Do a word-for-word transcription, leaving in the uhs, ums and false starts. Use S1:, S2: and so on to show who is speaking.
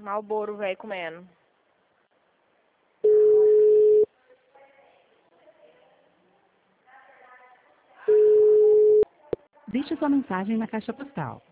S1: Malboro, velho, comendo.
S2: Deixe sua mensagem na caixa postal.